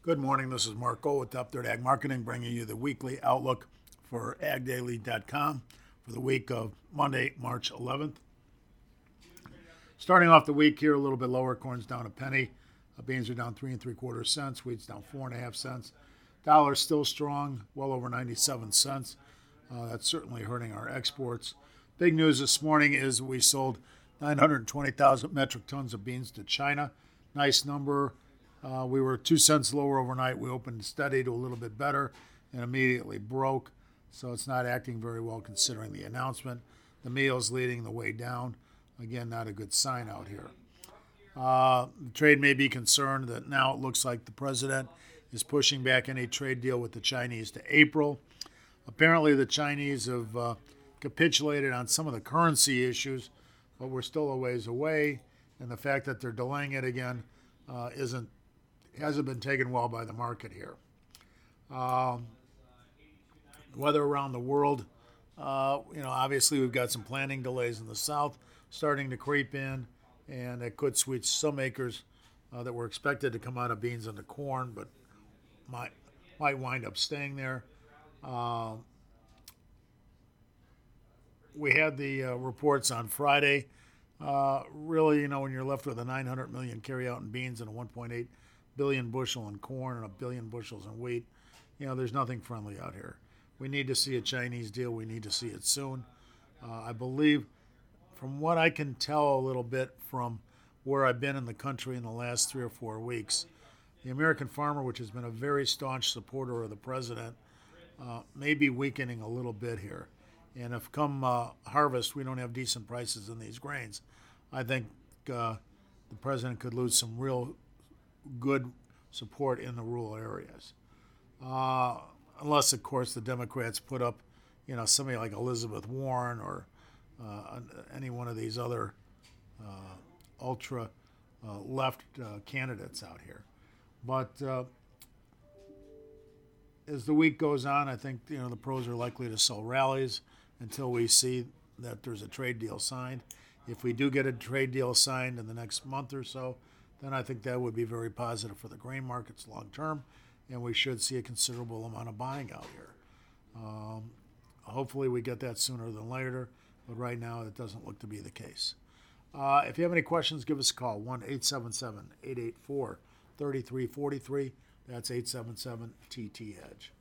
Good morning. This is Marco with Up Dirt Ag Marketing, bringing you the weekly outlook for agdaily.com for the week of Monday, March 11th. Starting off the week here, a little bit lower. Corn's down a penny. Beans are down 3.75 cents. Wheat's down 4.5 cents. Dollar's still strong, well over 97 cents. That's certainly hurting our exports. Big news this morning is we sold 920,000 metric tons of beans to China. Nice number. We were 2 cents lower overnight. We opened steady to a little bit better and immediately broke. So it's not acting very well considering the announcement. The meal's leading the way down. Again, not a good sign out here. The trade may be concerned that now it looks like the president is pushing back any trade deal with the Chinese to April. Apparently, the Chinese have capitulated on some of the currency issues, but we're still a ways away. And the fact that they're delaying it again hasn't been taken well by the market here. Weather around the world, obviously we've got some planting delays in the south starting to creep in, and it could switch some acres that were expected to come out of beans into corn, but might wind up staying there. We had the reports on Friday. Really, when you're left with a 900 million carryout in beans and a 1.8 billion bushel in corn and a billion bushels in wheat, there's nothing friendly out here. We need to see a Chinese deal. We need to see it soon. I believe, from what I can tell a little bit from where I've been in the country in the last 3 or 4 weeks, the American farmer, which has been a very staunch supporter of the president, may be weakening a little bit here. And if come harvest we don't have decent prices in these grains, I think the president could lose some real good support in the rural areas. Unless, of course, the Democrats put up, somebody like Elizabeth Warren or any one of these other ultra left candidates out here. But as the week goes on, I think the pros are likely to sell rallies until we see that there's a trade deal signed. If we do get a trade deal signed in the next month or so, then I think that would be very positive for the grain markets long term, and we should see a considerable amount of buying out here. Hopefully we get that sooner than later, but right now it doesn't look to be the case. If you have any questions, give us a call, 1-877-884-3343. That's 877-TT-EDGE.